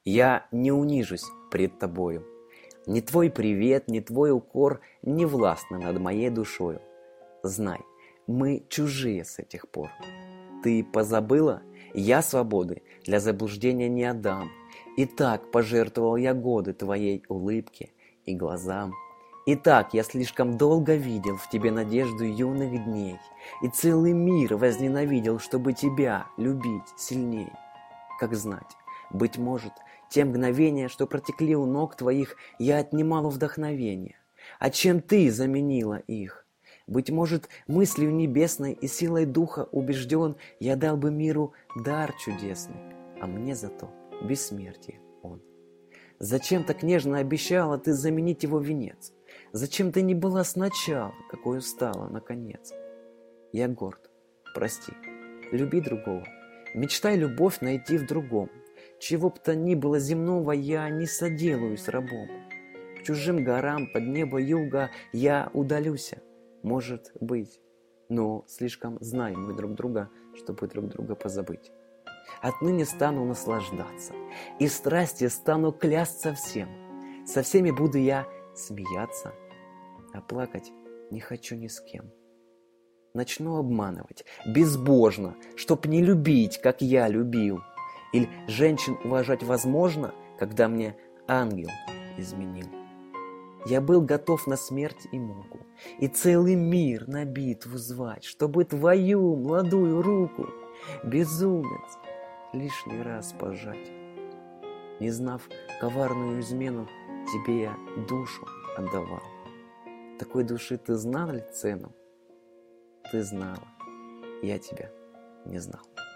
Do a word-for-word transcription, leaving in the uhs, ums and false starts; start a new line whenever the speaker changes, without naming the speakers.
Я не унижусь пред тобою. Ни твой привет, ни твой укор не властны над моей душою. Знай, мы чужие с этих пор. Ты позабыла? Я свободы для заблуждения не отдам. И так пожертвовал я годы твоей улыбке и глазам. И так я слишком долго видел в тебе надежду юных дней, и целый мир возненавидел, чтобы тебя любить сильней. Как знать, быть может, те мгновения, что протекли у ног твоих, я отнимал у вдохновения. А чем ты заменила их? Быть может, мыслью небесной и силой духа убежден, я дал бы миру дар чудесный, а мне зато бессмертие он. Зачем так нежно обещала ты заменить его венец? Зачем ты не была сначала, какой стала наконец? Я горд, прости, люби другого, мечтай любовь найти в другом. Чего б то ни было земного, я не соделаюсь рабом. К чужим горам под небо юга я удалюся, может быть, но слишком знаем мы друг друга, чтобы друг друга позабыть. Отныне стану наслаждаться, и страсти стану клясться всем. Со всеми буду я смеяться, а плакать не хочу ни с кем. Начну обманывать безбожно, чтоб не любить, как я любил. Или женщин уважать возможно, когда мне ангел изменил. Я был готов на смерть и муку, и целый мир на битву звать, чтобы твою молодую руку, безумец, лишний раз пожать. Не знав коварную измену, тебе я душу отдавал. Такой души ты знал ли цену? Ты знала, я тебя не знал.